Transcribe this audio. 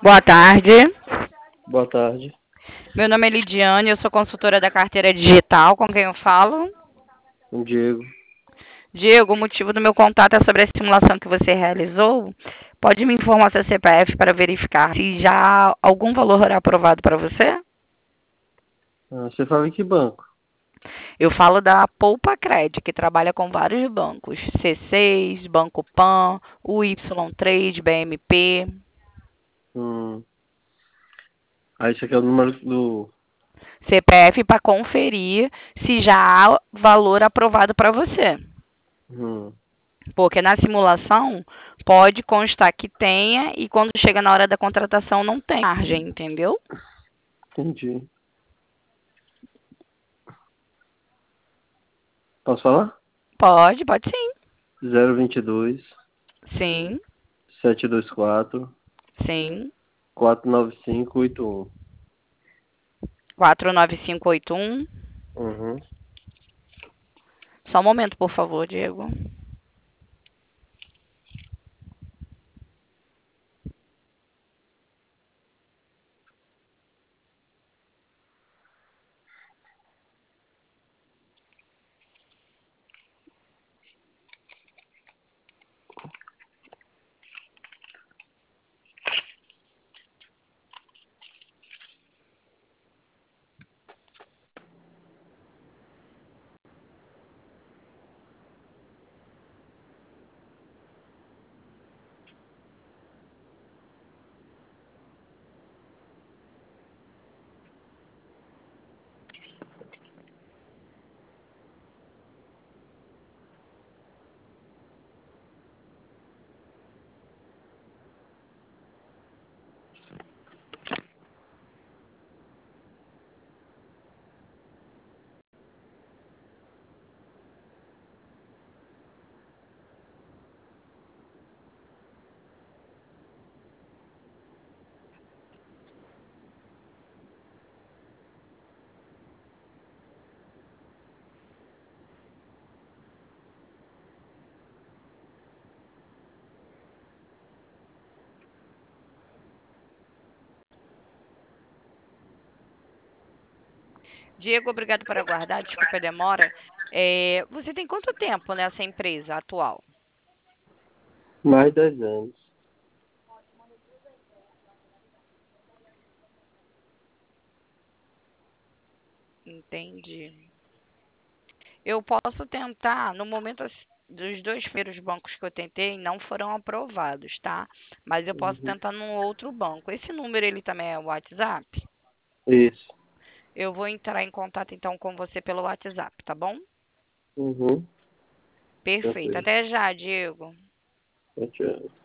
Boa tarde. Boa tarde. Meu nome é Lidiane, eu sou consultora da carteira digital. Com quem eu falo? Diego. Diego, o motivo do meu contato é sobre a simulação que você realizou. Pode me informar seu CPF para verificar se já há algum valor aprovado para você? Você fala em que banco? Eu falo da Poupa Cred, que trabalha com vários bancos. C6, Banco Pan, o Y3, BMP. Hum. Esse aqui é o número do... CPF para conferir se já há valor aprovado para você. Hum. Porque na simulação pode constar que tenha e quando chega na hora da contratação não tem margem, entendeu? Entendi. Posso falar? Pode sim. 022 Sim, 724 sim. 49581. 49581. Uhum. Só um momento, por favor, Diego. Diego, obrigado por aguardar. Desculpa a demora. Você tem quanto tempo nessa empresa atual? Mais 10 anos. Entendi. Eu posso tentar, no momento dos dois primeiros bancos que eu tentei não foram aprovados, tá? Mas eu posso Uhum. tentar num outro banco. Esse número ele também é o WhatsApp? Isso. Eu vou entrar em contato então com você pelo WhatsApp, tá bom? Uhum. Perfeito. Tranquilo. Até já, Diego. Tchau.